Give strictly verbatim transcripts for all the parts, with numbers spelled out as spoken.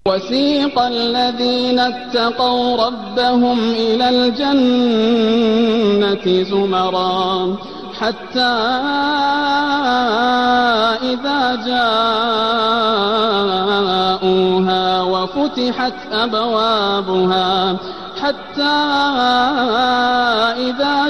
وسيق الذين اتقوا ربهم إلى الجنة زمرا حتى إذا جاءوها وفتحت أبوابها حتى إذا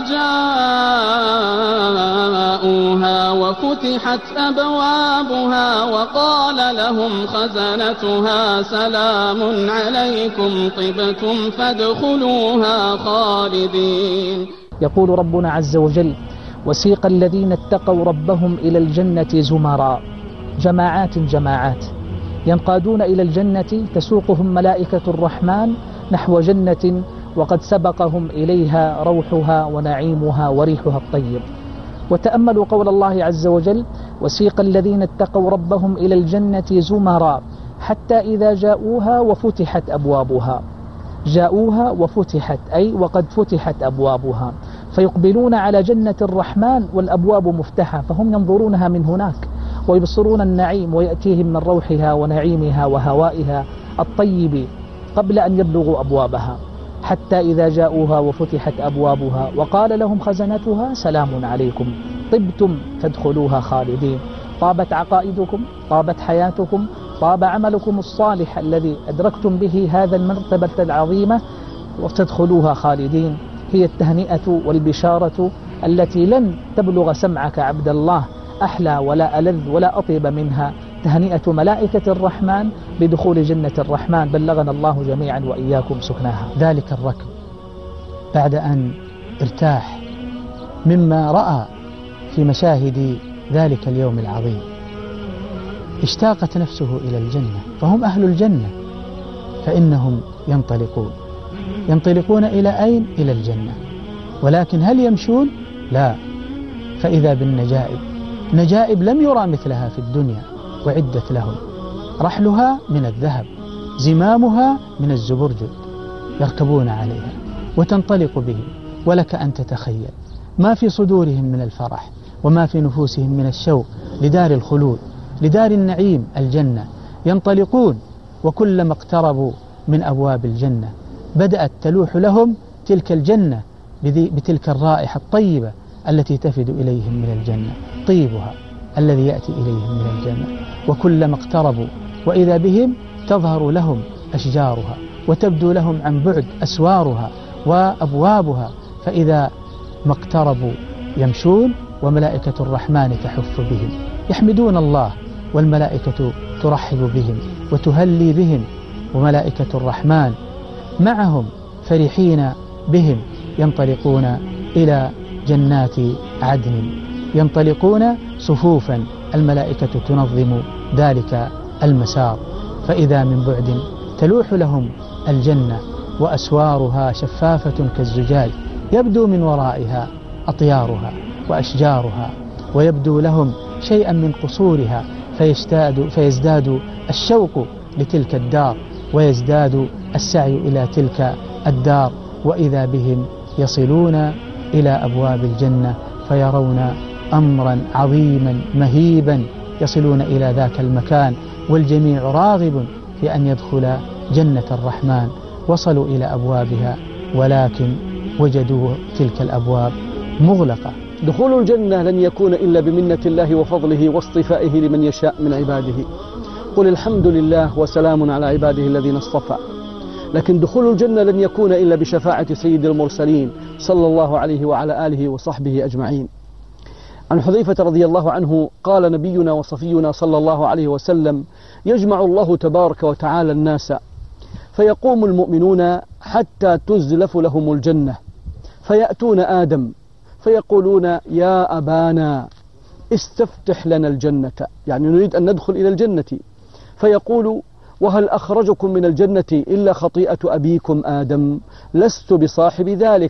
جاءوها وفتحت أبوابها وقال لهم خزنتها سلام عليكم طبتم فادخلوها خالدين. يقول ربنا عز وجل: وسيق الذين اتقوا ربهم إلى الجنة زمرا، جماعات جماعات ينقادون إلى الجنة، تسوقهم ملائكة الرحمن نحو جنة وقد سبقهم إليها روحها ونعيمها وريحها الطيب. وتأملوا قول الله عز وجل: وسيق الذين اتقوا ربهم إلى الجنة زمرا حتى إذا جاءوها وفتحت أبوابها. جاءوها وفتحت أي وقد فتحت أبوابها، فيقبلون على جنة الرحمن والأبواب مفتحة، فهم ينظرونها من هناك ويبصرون النعيم ويأتيهم من روحها ونعيمها وهوائها الطيب قبل أن يبلغوا أبوابها. حتى إذا جاءوها وفتحت أبوابها وقال لهم خزنتها سلام عليكم طبتم فادخلوها خالدين. طابت عقائدكم، طابت حياتكم، طاب عملكم الصالح الذي أدركتم به هذا المرتبة العظيمة وتدخلوها خالدين. هي التهنئة والبشارة التي لن تبلغ سمعك عبد الله أحلى ولا ألذ ولا أطيب منها، تهنئة ملائكة الرحمن بدخول جنة الرحمن، بلغنا الله جميعا وإياكم سكناها. ذلك الركب بعد أن ارتاح مما رأى في مشاهد ذلك اليوم العظيم اشتاقت نفسه إلى الجنة، فهم أهل الجنة، فإنهم ينطلقون ينطلقون إلى أين؟ إلى الجنة. ولكن هل يمشون؟ لا، فإذا بالنجائب، نجائب لم يرى مثلها في الدنيا وعدت لهم. رحلها من الذهب، زمامها من الزبرجد، يركبون عليها وتنطلق بهم. ولك أن تتخيل ما في صدورهم من الفرح وما في نفوسهم من الشوق لدار الخلود، لدار النعيم الجنة. ينطلقون وكلما اقتربوا من أبواب الجنة بدأت تلوح لهم تلك الجنة بتلك الرائحة الطيبة التي تفد إليهم من الجنة، طيبها الذي يأتي إليهم من الجنة. وكلما اقتربوا وإذا بهم تظهر لهم أشجارها وتبدو لهم عن بعد أسوارها وأبوابها، فإذا ما اقتربوا يمشون وملائكة الرحمن تحف بهم، يحمدون الله والملائكة ترحب بهم وتهلي بهم، وملائكة الرحمن معهم فرحين بهم ينطلقون إلى جنات عدن، ينطلقون صفوفا، الملائكة تنظم ذلك المسار. فإذا من بعد تلوح لهم الجنة وأسوارها شفافة كالزجاج، يبدو من ورائها أطيارها وأشجارها، ويبدو لهم شيئا من قصورها، فيزداد, فيزداد الشوق لتلك الدار ويزداد السعي إلى تلك الدار. وإذا بهم يصلون إلى أبواب الجنة فيرون أمرا عظيما مهيبا، يصلون إلى ذاك المكان والجميع راغب في أن يدخل جنة الرحمن. وصلوا إلى أبوابها ولكن وجدوا تلك الأبواب مغلقة. دخول الجنة لن يكون إلا بمنة الله وفضله واصطفائه لمن يشاء من عباده. قل الحمد لله وسلام على عباده الذين اصطفى. لكن دخول الجنة لن يكون إلا بشفاعة سيد المرسلين صلى الله عليه وعلى آله وصحبه أجمعين. عن حذيفة رضي الله عنه قال نبينا وصفينا صلى الله عليه وسلم: يجمع الله تبارك وتعالى الناس فيقوم المؤمنون حتى تزلف لهم الجنة، فيأتون آدم فيقولون: يا أبانا استفتح لنا الجنة، يعني نريد أن ندخل إلى الجنة. فيقول: وهل أخرجكم من الجنة إلا خطيئة أبيكم آدم؟ لست بصاحب ذلك،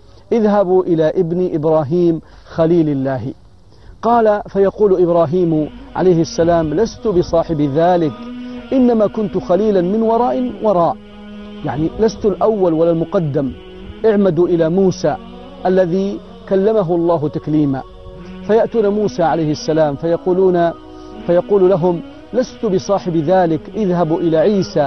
اذهبوا إلى ابن إبراهيم خليل الله. قال: فيقول إبراهيم عليه السلام: لست بصاحب ذلك، إنما كنت خليلا من وراء وراء، يعني لست الأول ولا المقدم. اعمدوا إلى موسى الذي كلمه الله تكليما. فيأتون موسى عليه السلام فيقولون فيقول لهم: لست بصاحب ذلك، اذهبوا إلى عيسى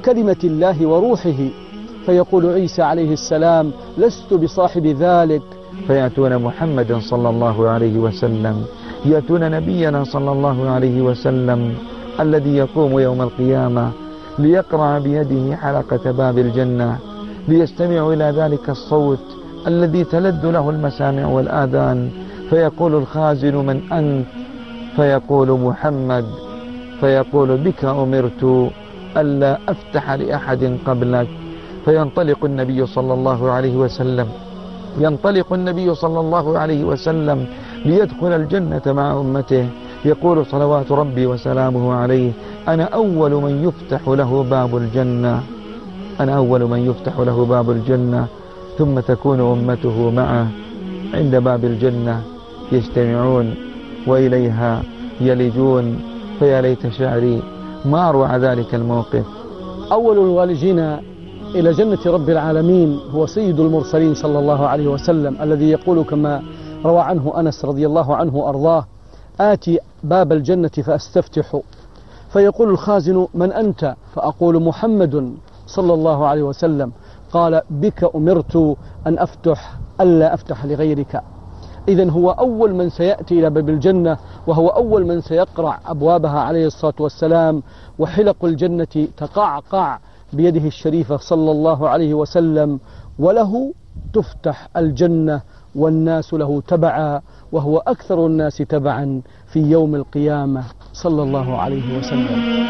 بكلمة الله وروحه، فيقول عيسى عليه السلام: لست بصاحب ذلك. فيأتون محمدا صلى الله عليه وسلم، يأتون نبينا صلى الله عليه وسلم الذي يقوم يوم القيامة ليقرع بيده حلقة باب الجنة، ليستمعوا إلى ذلك الصوت الذي تلد له المسامع والآذان. فيقول الخازن: من أنت؟ فيقول: محمد. فيقول: بك أمرت ألا أفتح لأحد قبلك. فينطلق النبي صلى الله عليه وسلم ينطلق النبي صلى الله عليه وسلم ليدخل الجنة مع أمته، يقول صلوات ربي وسلامه عليه: أنا أول من يفتح له باب الجنة أنا أول من يفتح له باب الجنة ثم تكون أمته معه عند باب الجنة يجتمعون وإليها يلجون. فيا ليت شعري ما أروع ذلك الموقف. أول الوالجين إلى جنة رب العالمين هو سيد المرسلين صلى الله عليه وسلم، الذي يقول كما روى عنه أنس رضي الله عنه أرضاه: آتي باب الجنة فأستفتح، فيقول الخازن: من أنت؟ فأقول: محمد صلى الله عليه وسلم. قال: بك أمرت أن أفتح ألا أفتح لغيرك. إذن هو أول من سيأتي إلى باب الجنة، وهو أول من سيقرع أبوابها عليه الصلاة والسلام، وحلق الجنة تقعقع بيده الشريفة صلى الله عليه وسلم، وله تفتح الجنة والناس له تبعا، وهو أكثر الناس تبعا في يوم القيامة صلى الله عليه وسلم.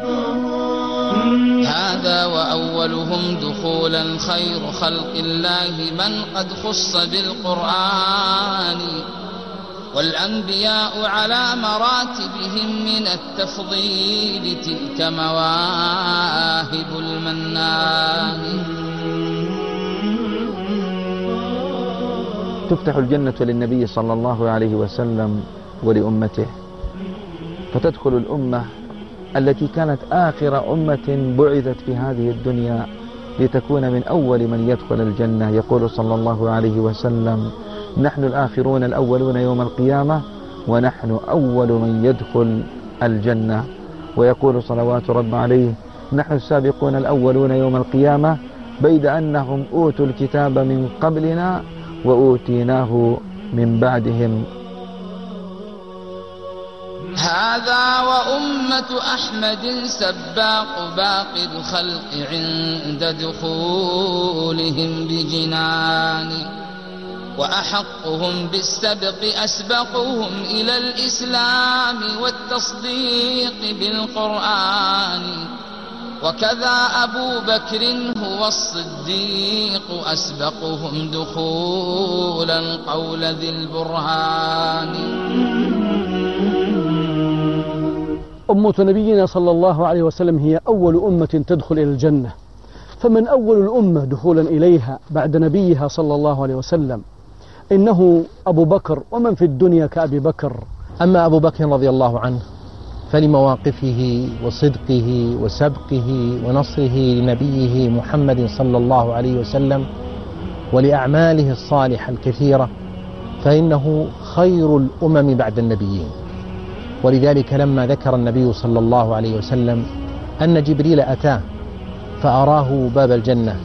هذا وأولهم دخولا خير خلق الله من قد خص بالقرآن، والأنبياء على مراتبهم من التفضيل تلك مواهب المنان. تفتح الجنة للنبي صلى الله عليه وسلم ولأمته، فتدخل الأمة التي كانت آخر أمة بعثت في هذه الدنيا لتكون من أول من يدخل الجنة. يقول صلى الله عليه وسلم: نحن الآخرون الأولون يوم القيامة ونحن أول من يدخل الجنة. ويقول صلوات رب عليه: نحن السابقون الأولون يوم القيامة بيد أنهم أوتوا الكتاب من قبلنا وأوتيناه من بعدهم. هذا وأمة أحمد سباق باقي الخلق عند دخولهم بجنان، وأحقهم بالسبق أسبقهم إلى الإسلام والتصديق بالقرآن، وكذا أبو بكر هو الصديق أسبقهم دخولا قول ذي البرهان. أمة نبينا صلى الله عليه وسلم هي أول أمة تدخل إلى الجنة، فمن أول الأمة دخولا إليها بعد نبيها صلى الله عليه وسلم إنه أبو بكر، ومن في الدنيا كأبي بكر. أما أبو بكر رضي الله عنه فلمواقفه وصدقه وسبقه ونصره لنبيه محمد صلى الله عليه وسلم ولأعماله الصالحة الكثيرة، فإنه خير الأمم بعد النبيين. ولذلك لما ذكر النبي صلى الله عليه وسلم أن جبريل أتاه فأراه باب الجنة،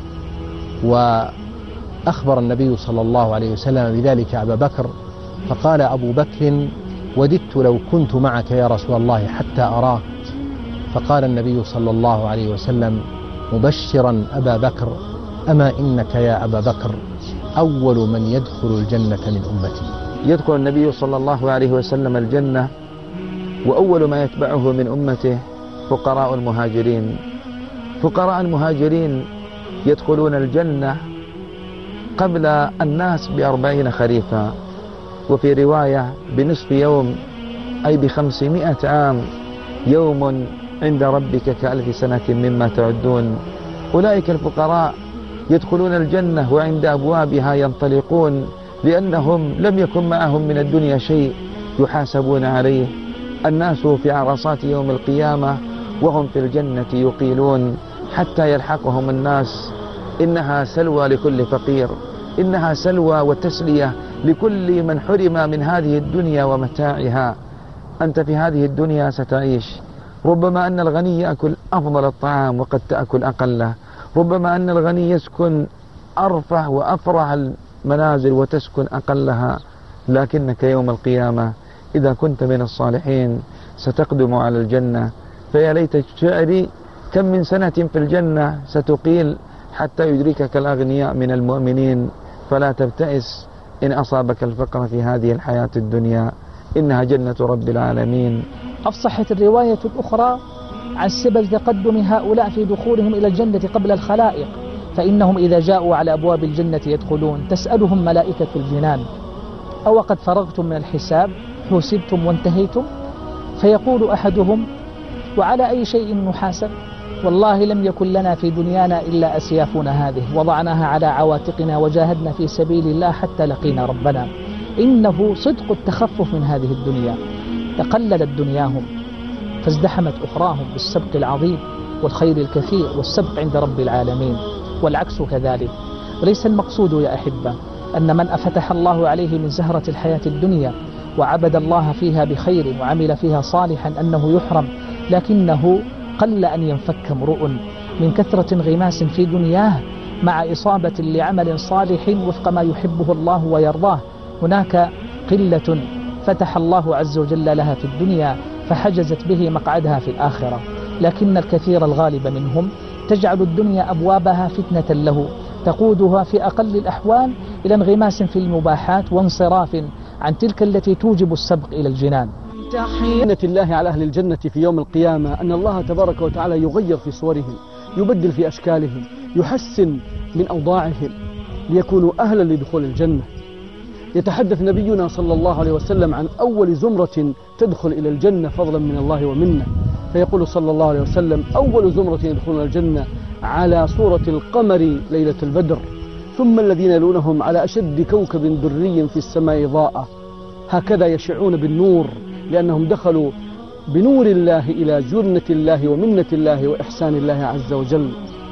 وأخبر النبي صلى الله عليه وسلم بذلك أبا بكر، فقال أبو بكر: وددت لو كنت معك يا رسول الله حتى أراه. فقال النبي صلى الله عليه وسلم مبشرا أبا بكر: أما إنك يا أبا بكر أول من يدخل الجنة من أمتي. يدخل النبي صلى الله عليه وسلم الجنة، وأول ما يتبعه من أمته فقراء المهاجرين. فقراء المهاجرين يدخلون الجنة قبل الناس بأربعين خريفا، وفي رواية بنصف يوم، أي بخمسمائة عام. يوم عند ربك كألف سنة مما تعدون. أولئك الفقراء يدخلون الجنة وعند أبوابها ينطلقون، لأنهم لم يكن معهم من الدنيا شيء يحاسبون عليه. الناس في عرصات يوم القيامة وهم في الجنة يقيلون حتى يلحقهم الناس. إنها سلوى لكل فقير، إنها سلوى وتسلية لكل من حرم من هذه الدنيا ومتاعها. أنت في هذه الدنيا ستعيش، ربما أن الغني يأكل أفضل الطعام وقد تأكل أقله، ربما أن الغني يسكن أرفع وأفرح المنازل وتسكن أقلها، لكنك يوم القيامة إذا كنت من الصالحين ستقدم على الجنة. فيا ليت شعري كم من سنة في الجنة ستقيل حتى يدركك الأغنياء من المؤمنين، فلا تبتئس إن أصابك الفقر في هذه الحياة الدنيا، إنها جنة رب العالمين. أفصحت الرواية الأخرى عن سبب تقدم هؤلاء في دخولهم إلى الجنة قبل الخلائق، فإنهم إذا جاءوا على أبواب الجنة يدخلون تسألهم ملائكة الجنان: أو قد فرغتم من الحساب، حوسبتم وانتهيتم؟ فيقول أحدهم: وعلى أي شيء نحاسب؟ والله لم يكن لنا في دنيانا إلا أسيافنا هذه، وضعناها على عواتقنا وجاهدنا في سبيل الله حتى لقينا ربنا. إنه صدق التخفف من هذه الدنيا، تقللت دنياهم فازدحمت أخراهم بالسبق العظيم والخير الكثير والسبق عند رب العالمين، والعكس كذلك. ليس المقصود يا أحبة أن من أفتح الله عليه من زهرة الحياة الدنيا وعبد الله فيها بخير وعمل فيها صالحا أنه يحرم، لكنه قل أن ينفك امرؤ من كثرة انغماس في دنياه مع إصابة لعمل صالح وفق ما يحبه الله ويرضاه. هناك قلة فتح الله عز وجل لها في الدنيا فحجزت به مقعدها في الآخرة، لكن الكثير الغالب منهم تجعل الدنيا أبوابها فتنة له، تقودها في أقل الأحوال إلى انغماس في المباحات وانصراف عن تلك التي توجب السبق إلى الجنان. تحية الله على أهل الجنة في يوم القيامة أن الله تبارك وتعالى يغير في صورهم، يبدل في أشكالهم، يحسن من أوضاعهم ليكونوا أهلا لدخول الجنة. يتحدث نبينا صلى الله عليه وسلم عن أول زمرة تدخل إلى الجنة فضلا من الله ومنه، فيقول صلى الله عليه وسلم: أول زمرة يدخلون الجنة على صورة القمر ليلة البدر، ثم الذين يلونهم على أشد كوكب دري في السماء ضاءة، هكذا يشعون بالنور لأنهم دخلوا بنور الله إلى جنة الله ومنة الله وإحسان الله عز وجل.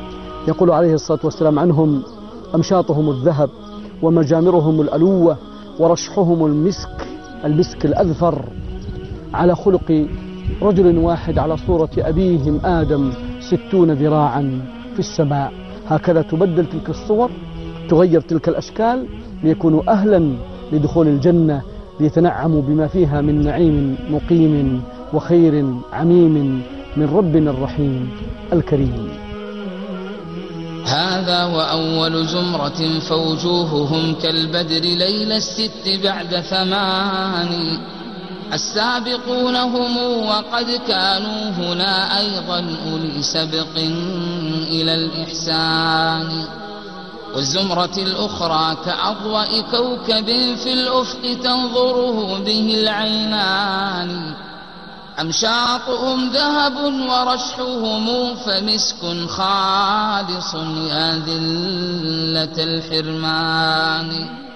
يقول عليه الصلاة والسلام عنهم: أمشاطهم الذهب ومجامرهم الألوة ورشحهم المسك المسك الأذفر، على خلق رجل واحد على صورة أبيهم آدم ستون ذراعا في السماء. هكذا تبدل تلك الصور، تغير تلك الأشكال ليكونوا أهلا لدخول الجنة، ليتنعموا بما فيها من نعيم مقيم وخير عميم من ربنا الرحيم الكريم. هذا وأول زمرة فوجوههم كالبدر ليل الست بعد ثمان، السابقون هم وقد كانوا هنا أيضا أولي سبق إلى الإحسان. والزمرة الأخرى كأضواء كوكب في الأفق تنظره به العينان، أمشاطهم ذهب ورشحهم فمسك خالص يا ذلة الحرمان.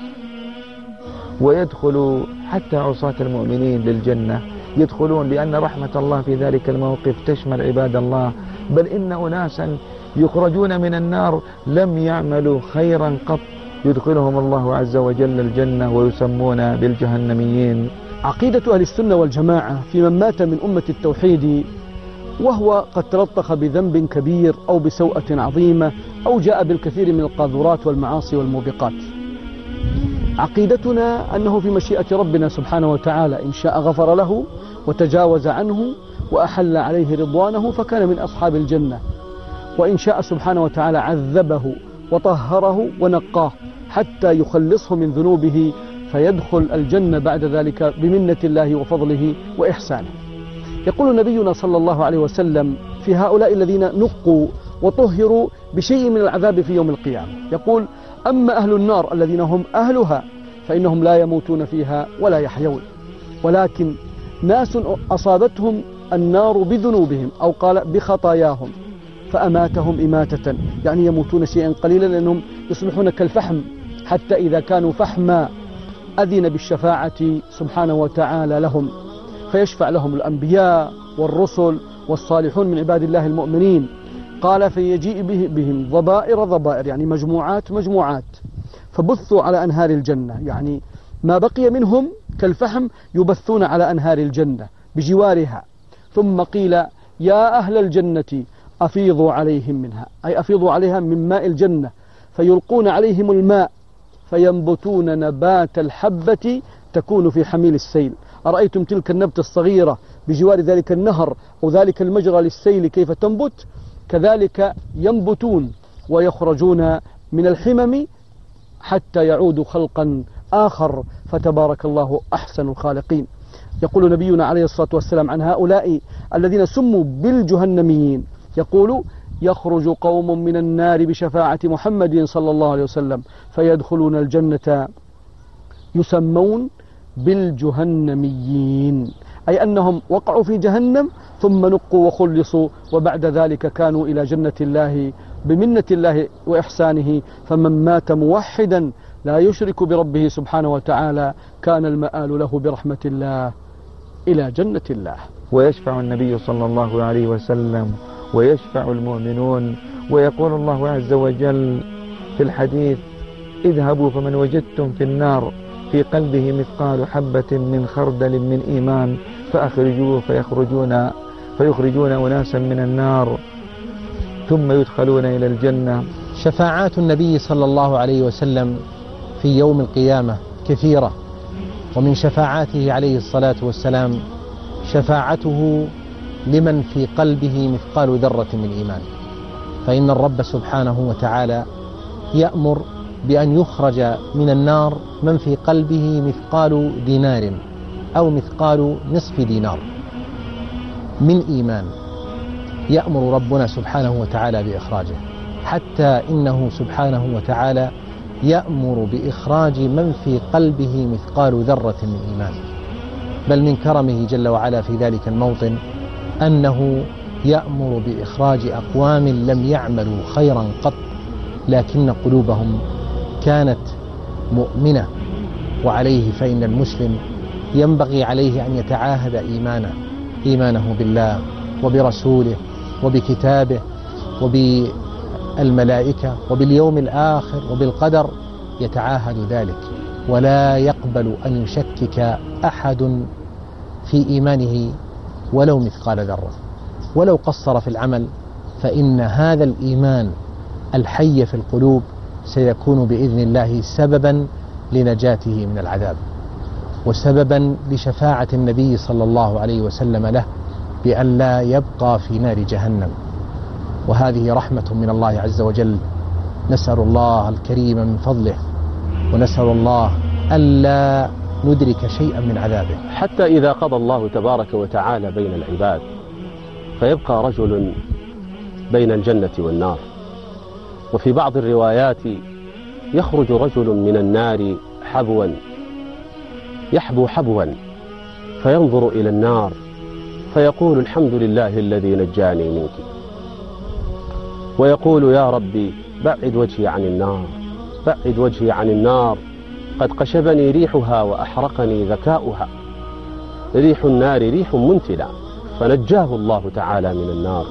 ويدخل حتى عصاة المؤمنين للجنة، يدخلون لأن رحمة الله في ذلك الموقف تشمل عباد الله، بل إن أناسا يخرجون من النار لم يعملوا خيرا قط يدخلهم الله عز وجل الجنة ويسمون بالجهنميين. عقيدة أهل السنة والجماعة في من مات من أمة التوحيد وهو قد تلطخ بذنب كبير أو بسوءة عظيمة أو جاء بالكثير من القاذورات والمعاصي والموبقات، عقيدتنا أنه في مشيئة ربنا سبحانه وتعالى، إن شاء غفر له وتجاوز عنه وأحل عليه رضوانه فكان من أصحاب الجنة، وإن شاء سبحانه وتعالى عذبه وطهره ونقاه حتى يخلصه من ذنوبه فيدخل الجنة بعد ذلك بمنة الله وفضله وإحسانه. يقول نبينا صلى الله عليه وسلم في هؤلاء الذين نقوا وطهروا بشيء من العذاب في يوم القيامة، يقول: أما أهل النار الذين هم أهلها فإنهم لا يموتون فيها ولا يحيون، ولكن ناس أصابتهم النار بذنوبهم أو قال بخطاياهم فأماتهم إماتة، يعني يموتون شيئا قليلا لأنهم يصبحون كالفحم، حتى إذا كانوا فحما أذن بالشفاعة سبحانه وتعالى لهم، فيشفع لهم الأنبياء والرسل والصالحون من عباد الله المؤمنين. قال: فيجيء بهم ضبائر ضبائر، يعني مجموعات مجموعات، فبثوا على أنهار الجنة، يعني ما بقي منهم كالفحم يبثون على أنهار الجنة بجوارها. ثم قيل: يا أهل الجنة أفيضوا عليهم منها، أي أفيضوا عليها من ماء الجنة، فيلقون عليهم الماء فينبتون نبات الحبة تكون في حميل السيل. أرأيتم تلك النبتة الصغيرة بجوار ذلك النهر أو ذلك المجرى للسيل كيف تنبت؟ كذلك ينبتون ويخرجون من الحمم حتى يعودوا خلقا آخر، فتبارك الله أحسن الخالقين. يقول نبينا عليه الصلاة والسلام عن هؤلاء الذين سموا بالجهنميين، يقول: يخرج قوم من النار بشفاعة محمد صلى الله عليه وسلم فيدخلون الجنة يسمون بالجهنميين، أي أنهم وقعوا في جهنم ثم نقوا وخلصوا، وبعد ذلك كانوا إلى جنة الله بمنة الله وإحسانه. فمن مات موحدا لا يشرك بربه سبحانه وتعالى كان المآل له برحمة الله إلى جنة الله. ويشفع النبي صلى الله عليه وسلم ويشفع المؤمنون، ويقول الله عز وجل في الحديث: اذهبوا فمن وجدتم في النار في قلبه مثقال حبة من خردل من إيمان فأخرجوه فيخرجون فيخرجون أناسا من النار ثم يدخلون إلى الجنة. شفاعات النبي صلى الله عليه وسلم في يوم القيامة كثيرة، ومن شفاعاته عليه الصلاة والسلام شفاعته لمن في قلبه مثقال ذرة من إيمان، فإن الرب سبحانه وتعالى يأمر بأن يخرج من النار من في قلبه مثقال دينار أو مثقال نصف دينار من إيمان، يأمر ربنا سبحانه وتعالى بإخراجه، حتى إنه سبحانه وتعالى يأمر بإخراج من في قلبه مثقال ذرة من إيمان. بل من كرمه جل وعلا في ذلك الموطن أنه يأمر بإخراج أقوام لم يعملوا خيرا قط، لكن قلوبهم كانت مؤمنة. وعليه فإن المسلم ينبغي عليه أن يتعاهد إيمانه إيمانه بالله وبرسوله وبكتابه وبالملائكة وباليوم الآخر وبالقدر، يتعاهد ذلك، ولا يقبل أن يشكك أحد في إيمانه ولو مثقال ذرة، ولو قصر في العمل، فإن هذا الإيمان الحي في القلوب سيكون بإذن الله سببا لنجاته من العذاب، وسببا لشفاعة النبي صلى الله عليه وسلم له بأن لا يبقى في نار جهنم. وهذه رحمة من الله عز وجل، نسأل الله الكريم من فضله، ونسأل الله ألا ندرك شيئا من عذابه. حتى إذا قضى الله تبارك وتعالى بين العباد فيبقى رجل بين الجنة والنار، وفي بعض الروايات يخرج رجل من النار حبوا يحبو حبوا فينظر إلى النار فيقول: الحمد لله الذي نجاني منك، ويقول: يا ربي بعد وجهي عن النار، بعد وجهي عن النار، قد قشبني ريحها وأحرقني ذكاؤها. ريح النار ريح منتنة، فنجاه الله تعالى من النار،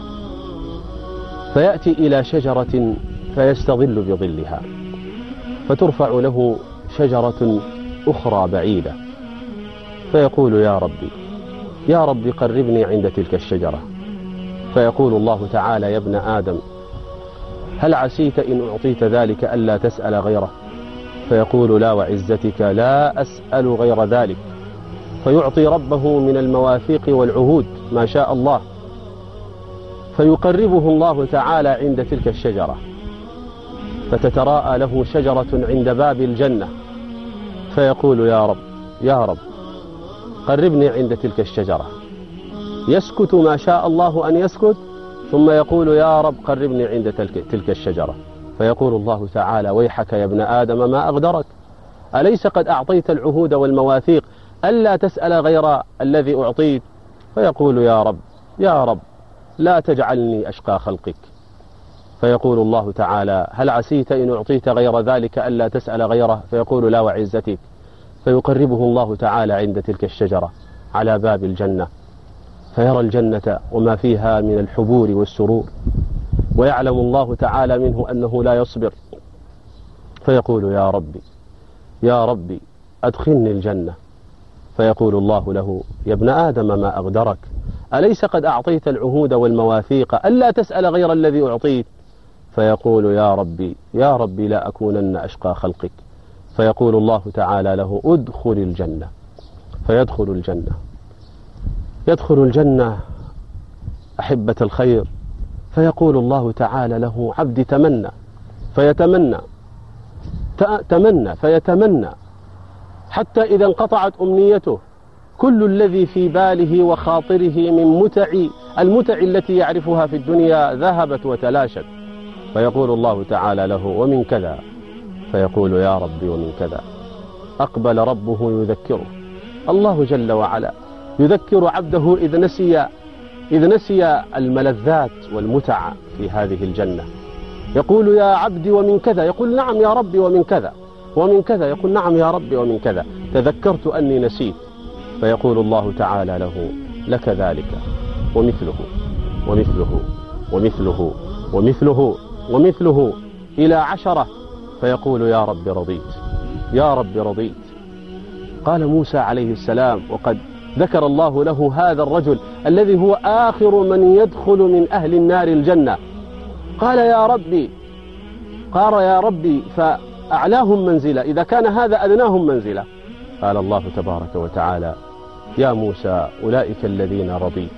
فيأتي إلى شجرة فيستظل بظلها، فترفع له شجرة أخرى بعيدة، فيقول: يا ربي يا ربي قربني عند تلك الشجرة، فيقول الله تعالى: يا ابن آدم هل عسيت إن أعطيت ذلك ألا تسأل غيره؟ فيقول: لا وعزتك لا أسأل غير ذلك، فيعطي ربه من المواثيق والعهود ما شاء الله، فيقربه الله تعالى عند تلك الشجرة، فتتراءى له شجرة عند باب الجنة، فيقول: يا رب يا رب قربني عند تلك الشجرة، يسكت ما شاء الله أن يسكت، ثم يقول: يا رب قربني عند تلك, تلك الشجرة، فيقول الله تعالى: ويحك يا ابن آدم ما أغدرك، أليس قد أعطيت العهود والمواثيق ألا تسأل غير الذي أعطيت؟ فيقول: يا رب يا رب لا تجعلني أشقى خلقك. فيقول الله تعالى: هل عسيت إن أعطيت غير ذلك ألا تسأل غيره؟ فيقول: لا وعزتك. فيقربه الله تعالى عند تلك الشجرة على باب الجنة، فيرى الجنة وما فيها من الحبور والسرور، ويعلم الله تعالى منه أنه لا يصبر، فيقول: يا ربي يا ربي أدخلني الجنة. فيقول الله له: يا ابن آدم ما أغدرك، أليس قد أعطيت العهود والمواثيق ألا تسأل غير الذي أعطيت؟ فيقول يا ربي يا ربي لا أكونن أشقى خلقك. فيقول الله تعالى له ادخل الجنة. فيدخل الجنة. يدخل الجنة أحبة الخير، فيقول الله تعالى له عبدي تمنى، فيتمنى تمنى فيتمنى حتى إذا انقطعت أمنيته كل الذي في باله وخاطره من متع المتع التي يعرفها في الدنيا ذهبت وتلاشت. فيقول الله تعالى له ومن كذا. فيقول يا ربي ومن كذا. أقبل ربه يذكره، الله جل وعلا يذكر عبده إذ نسي إذ نسي الملذات والمتع في هذه الجنة. يقول يا عبدي ومن كذا، يقول نعم يا ربي ومن كذا ومن كذا، يقول نعم يا ربي ومن كذا، تذكرت أني نسيت. فيقول الله تعالى له لك ذلك ومثله ومثله ومثله ومثله ومثله إلى عشرة. فيقول يا رب رضيت يا رب رضيت. قال موسى عليه السلام وقد ذكر الله له هذا الرجل الذي هو آخر من يدخل من أهل النار الجنة، قال يا ربي قال يا ربي فأعلاهم منزلة إذا كان هذا أدناهم منزلة. قال الله تبارك وتعالى يا موسى أولئك الذين رضيت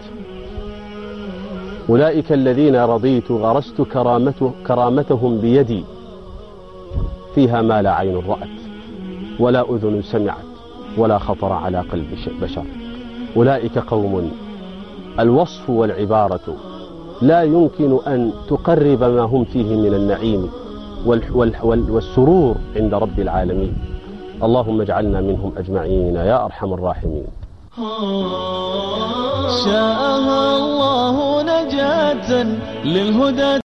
أولئك الذين رضيت غرست كرامته كرامتهم بيدي فيها ما لا عين رأت ولا أذن سمعت ولا خطر على قلب بشر. أولئك قوم الوصف والعبارة لا يمكن أن تقرب ما هم فيه من النعيم والسرور عند رب العالمين. اللهم اجعلنا منهم أجمعين يا أرحم الراحمين. شاءها الله نجاة للهدى